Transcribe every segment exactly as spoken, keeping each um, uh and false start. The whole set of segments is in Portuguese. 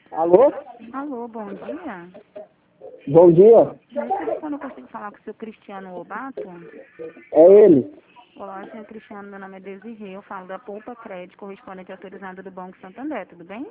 Alô? Alô, bom dia. Bom dia. Nesse telefone eu consigo falar com o seu Cristiano Lobato? É ele. Olá, senhor Cristiano, meu nome é Desirê, eu falo da Poupa Crédito, correspondente autorizado do Banco Santander, tudo bem?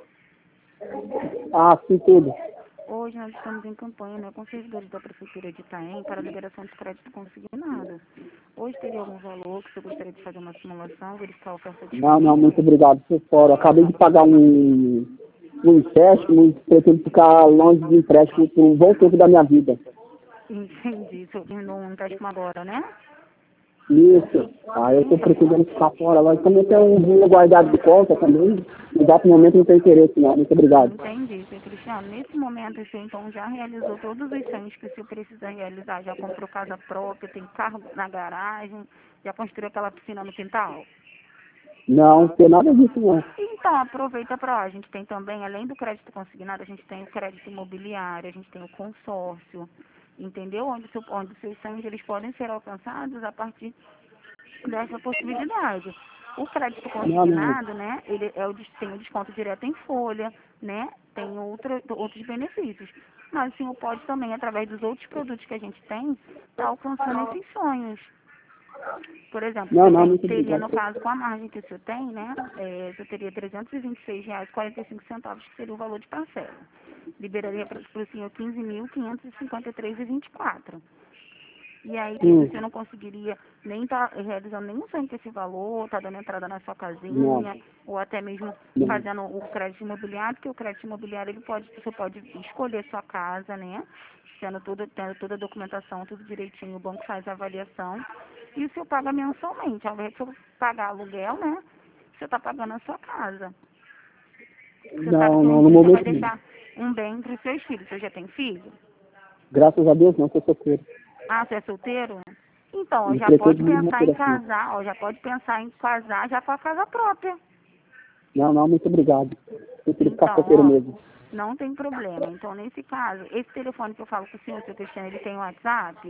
Ah, sim, tudo. Hoje nós estamos em campanha, né, com servidores da Prefeitura de Itaém para a liberação de crédito consignado. Hoje teria algum valor que você gostaria de fazer uma simulação, verificar a oferta Não, não, muito disponível? obrigado por fora. Eu acabei de pagar um, um empréstimo e pretendo ficar longe de empréstimo por um bom tempo da minha vida. Entendi, estou vindo um empréstimo agora, né? Isso. Ah, eu estou Entendi. pretendendo ficar fora. Mas também tem um dinheiro guardado de conta também. No exato momento não tem interesse, não. Muito obrigado. Entendi, seu Cristiano. Nesse momento, o senhor então já realizou todos os sonhos que o senhor precisa realizar. Já comprou casa própria, tem carro na garagem, já construiu aquela piscina no quintal? Não, tem nada disso, não. Então, aproveita para lá. A gente tem também, além do crédito consignado, a gente tem o crédito imobiliário, a gente tem o consórcio, entendeu? Onde, seu- onde os seus sonhos eles podem ser alcançados a partir dessa possibilidade. O crédito Não, não. consignado, né, ele é o, des- tem o desconto direto em folha, né, tem outro, outros benefícios. Mas o senhor pode também, através dos outros produtos que a gente tem, estar alcançando esses sonhos. Por exemplo, Não, você não, tem, muito teria, obrigado. no caso, com a margem que o senhor tem, né, é, você teria trezentos e vinte e seis reais e quarenta e cinco centavos, que seria o valor de parcela. Liberaria para o senhor quinze mil quinhentos e cinquenta e três reais e vinte e quatro centavos. E aí Hum, você não conseguiria nem estar realizando nenhum sonho com esse valor, tá dando entrada na sua não, casinha, ou até mesmo não. fazendo o crédito imobiliário, porque o crédito imobiliário ele pode, você pode escolher sua casa, né? Tendo tudo, tendo toda a documentação, tudo direitinho, o banco faz a avaliação e o senhor paga mensalmente. Ao invés de você pagar aluguel, né? Você está pagando a sua casa. Você sabe Não, que não, um no dia você vai momento não. deixar um bem para os seus filhos. Você já tem filho? Graças a Deus não, sou solteiro. Ah, você é solteiro? Então, Me já pretendo pode me pensar manter em assim. casar, ó, já pode pensar em casar já com a casa própria. Não, não, muito obrigado. Eu prefiro ficar Então, solteiro ó, mesmo. não tem problema. Então, nesse caso, esse telefone que eu falo com o senhor, seu Cristiano, ele tem WhatsApp?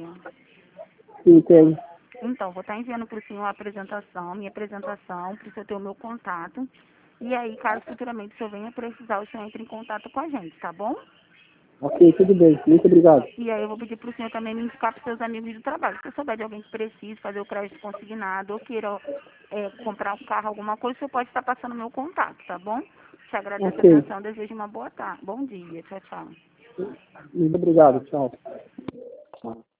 Sim, tem. Então, vou estar enviando para o senhor a apresentação, minha apresentação, para o senhor ter o meu contato. E aí, caso futuramente o senhor venha precisar, o senhor entre em contato com a gente, tá bom? Ok, tudo bem. Muito obrigado. E aí eu vou pedir para o senhor também me indicar para os seus amigos do trabalho. Se você souber de alguém que precise fazer o crédito consignado ou queira é, comprar um carro, alguma coisa, o senhor pode estar passando o meu contato, tá bom? Te agradeço a Ok. atenção, desejo uma boa tarde. Bom dia. Tchau, tchau. Muito obrigado. Tchau. Tchau.